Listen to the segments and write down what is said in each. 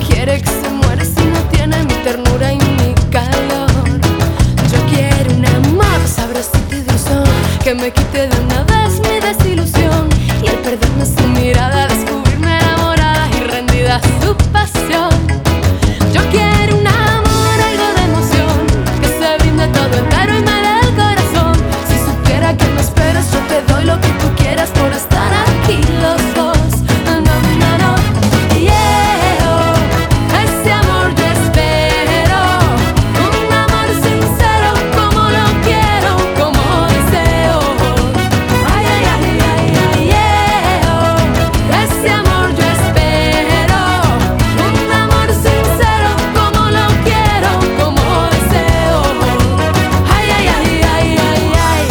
quiere, que se muere si no tiene mi ternura y mi calor. Yo quiero un amor sabrosito y dulzón, que me quite de una vez mi desilusión, y al perderme su mirada descubrirme enamorada y rendida a su pasión. Yo quiero un amor, algo de emoción, que se brinde todo entero y me dé el corazón. Si supiera que me esperas, yo te doy lo que tú quieras por estar aquí los dos. No, no, no, yeah, oh, ese amor yo espero, un amor sincero como lo quiero, como deseo. Ay, ay, ay, ay, ay, yeah, oh, ese amor yo espero, un amor sincero como lo quiero, como deseo. Ay, ay, ay, ay, ay, ay.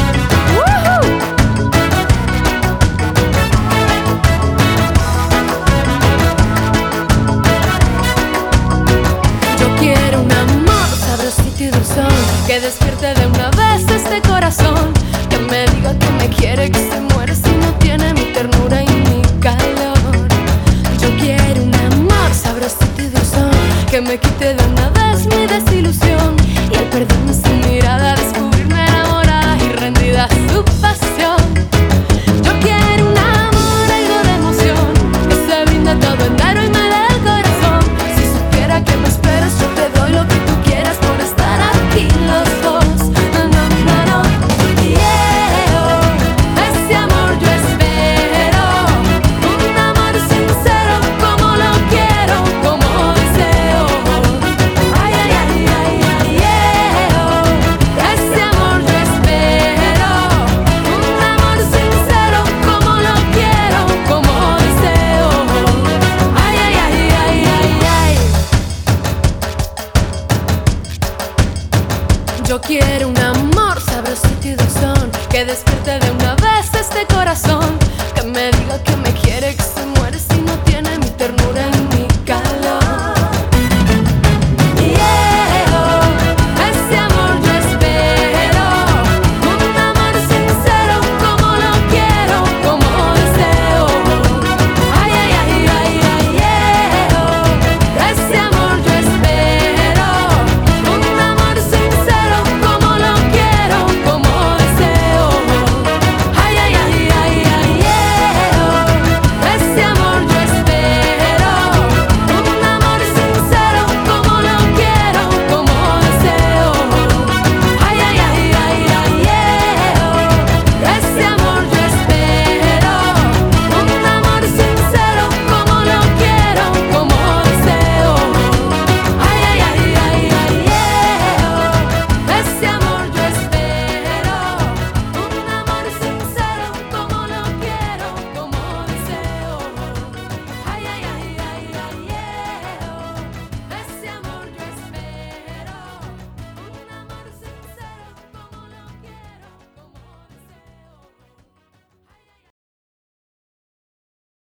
Yo quiero un amor sabrosito y dulzón, que despierte de una vez este corazón, que me diga que me quiere, que se muere si no tiene mi ternura y mi calor. Yo quiero un amor sabrosito y dulzón, que me quite de una vez mi desilusión, y al perderme su mirada descubrirme enamorada y rendida a su pasión. Yo quiero un amor, algo de emoción, que se brinda todo entero y me dé el corazón. Si supiera que me esperas, yo te doy lo que tú quieras por estar aquí los dos. No, no, no, no, yeah, oh, ese amor yo espero, un amor sincero como lo quiero, como deseo. Ay, ay, ay, ay, ay, yeah, oh, ese amor yo espero, un amor sincero como lo quiero, como deseo. Ay, ay, ay, ay, ay, ay. Yo quiero un amor sabrosito y dulzón, que despierte de una vez este corazón,